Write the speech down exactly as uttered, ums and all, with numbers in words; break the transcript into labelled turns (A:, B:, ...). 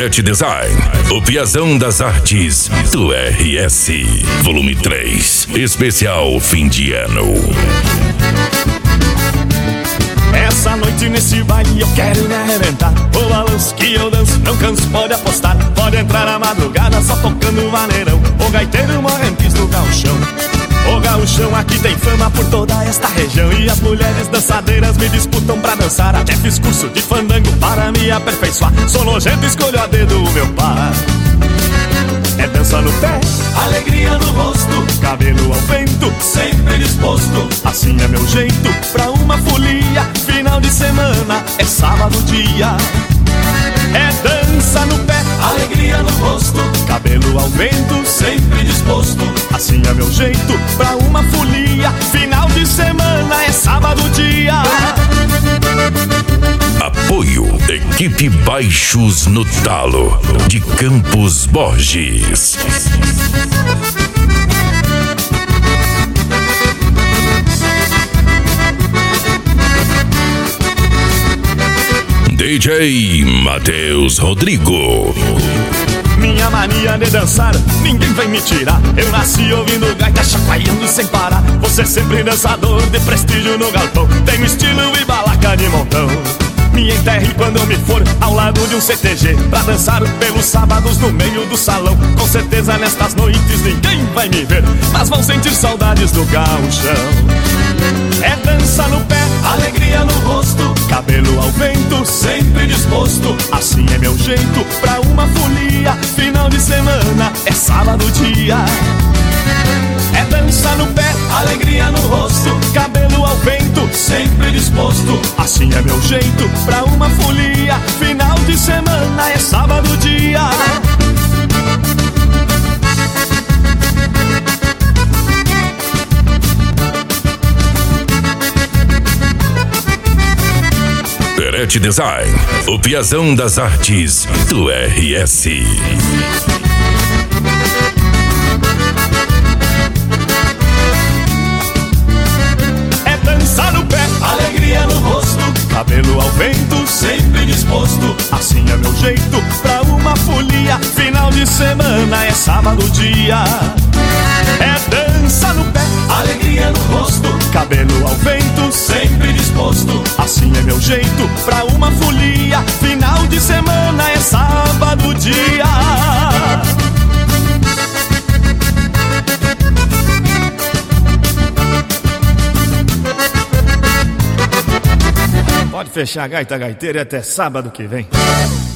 A: Peret Design, o Piazão das Artes do R S. Volume três, especial fim de ano.
B: Essa noite nesse baile eu quero me arrebentar. O balanço que eu danço, não canso, pode apostar. Pode entrar na madrugada só tocando maneirão. O gaiteiro morrentes do gauchão. O gauchão aqui tem fama por toda esta região. E as mulheres dançadeiras me disputam pra dançar. Até fiz curso de fandango para me aperfeiçoar. Sou nojento, escolho a dedo o meu par. É dança no pé, alegria no rosto, cabelo ao vento, sempre disposto. Assim é meu jeito pra uma folia. Final de semana é sábado dia. É dança no pé, alegria no rosto, cabelo ao vento, sempre disposto. Assim é meu jeito pra uma folia. Final de semana é sábado dia.
A: Apoio Equipe Baixos no Talo, de Campos Borges. D J Matheus Rodrigo.
B: Minha mania de dançar, ninguém vai me tirar. Eu nasci ouvindo gaita chacoalhando sem parar. Você sempre dançador de prestígio no galpão. Tenho estilo e balaca de montão. Me enterre quando eu me for ao lado de um C T G pra dançar pelos sábados no meio do salão. Com certeza nestas noites ninguém vai me ver, mas vão sentir saudades do gauchão. É dança no pé, alegria no rosto, cabelo ao vento, sempre disposto. Assim é meu jeito pra uma folia. Final de semana é sábado dia. É dança no pé, alegria no rosto, cabelo ao vento, sempre disposto. Assim é meu jeito pra uma folia. Final de semana é sábado dia.
A: Peret Design, o Piazão das Artes do R S.
B: É dança no pé, alegria no rosto, cabelo ao vento, sempre disposto. Assim é meu jeito pra uma folia. Final de semana é sábado dia. É dança no pé, alegria no rosto, cabelo ao vento, sempre disposto. Assim é meu jeito pra uma folia. Final de semana é sábado dia. Pode fechar a gaita gaiteira até sábado que vem.